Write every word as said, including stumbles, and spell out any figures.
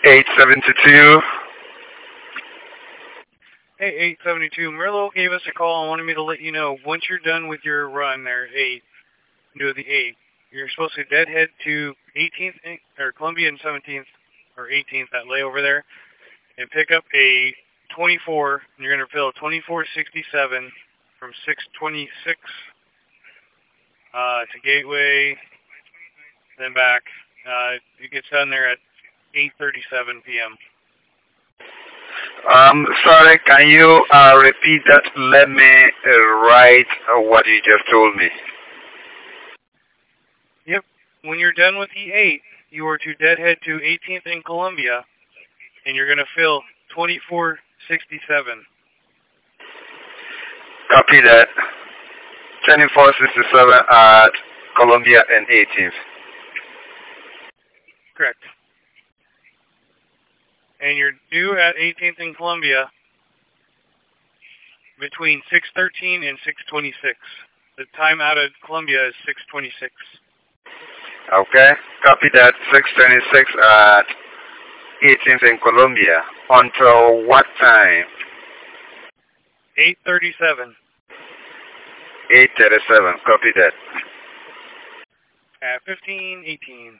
eight seventy-two. Hey, eight seventy-two, Merlo gave us a call and wanted me to let you know, once you're done with your run there, eight, do the eight, you're supposed to deadhead to eighteenth, or Columbia and seventeenth, or eighteenth, that layover there, and pick up a twenty-four, and you're going to fill twenty-four sixty-seven from six twenty-six uh, to Gateway, then back. Uh, it gets done there at eight thirty-seven p.m. Um, sorry, can you uh, repeat that? Let me uh, write uh, what you just told me. Yep. When you're done with E eight, you are to deadhead to eighteenth and Columbia, and you're going to fill twenty-four sixty-seven. Copy that. twenty-four sixty-seven at Columbia and eighteenth. Correct. And you're due at eighteenth and Columbia between six thirteen and six twenty-six. The time out of Columbia is six twenty-six. Okay. Copy that. six twenty-six at eighteenth in Columbia. Until what time? eight thirty-seven. eight thirty-seven. Copy that. At fifteen eighteen.